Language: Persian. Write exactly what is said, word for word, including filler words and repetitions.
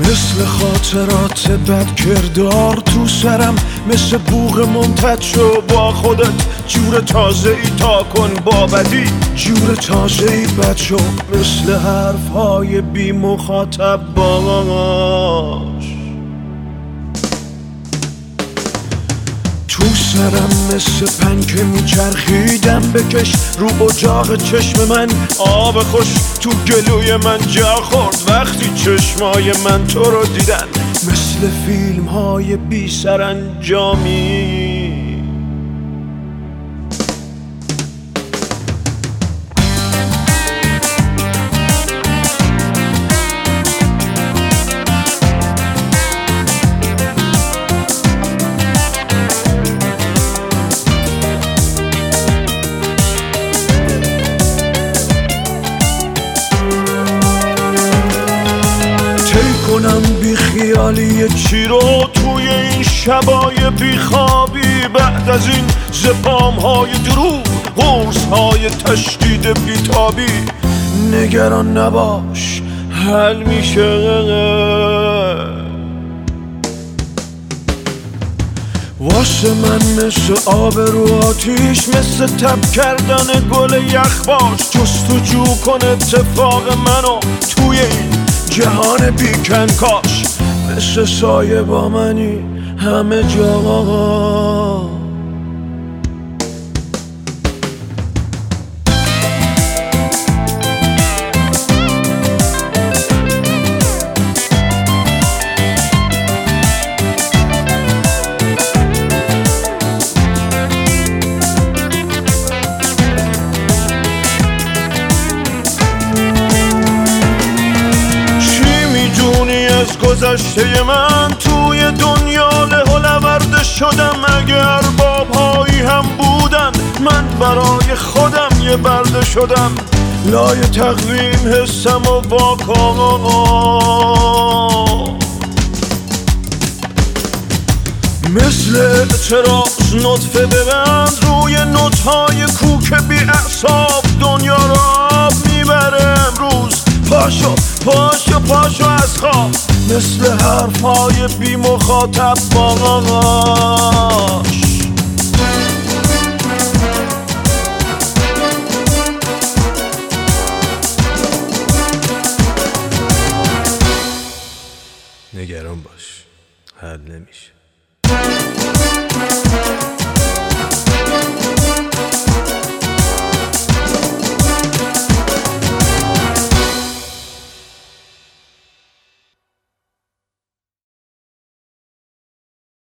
مثل خاطرات بد کردار تو سرم، مثل بوق منتج شو با خودت جور تازه ای تا کن با بدی جور تازه ای بد شو، مثل حرف های بی مخاطب باش تو سرم، مثل پنکه میچرخیدم بکش رو اجاق چشم من آب خوش تو گلوی من جا خورد وقتی چشمای من تو رو دیدن، مثل فیلم های بی سرانجامی. کنم بی خیالی چی رو توی این شبای بی خوابی، بعد از این زپام های دروغ قرص های تشدید بیتابی. نگران نباش حل میشه، واسه من مثل آب رو آتیش، مثل تب کردن گل یخباش. جستجو کن اتفاق منو توی این جهان بیکن کاش، مثل سایه با منی همه جا. گذشته من توی دنیا لهولورده شدم، اگر بابهایی هم بودن من برای خودم یه برده شدم. لای تقویم حسم و واقعا مثل اعتراض نطفه ببند روی نوت‌های کوک بی اعصاب، دنیا را آب میبره امروز. پاشو پاشو پاشو از خواب، مثل حرفای بی مخاطب باش. نگران باش حل نمیشه.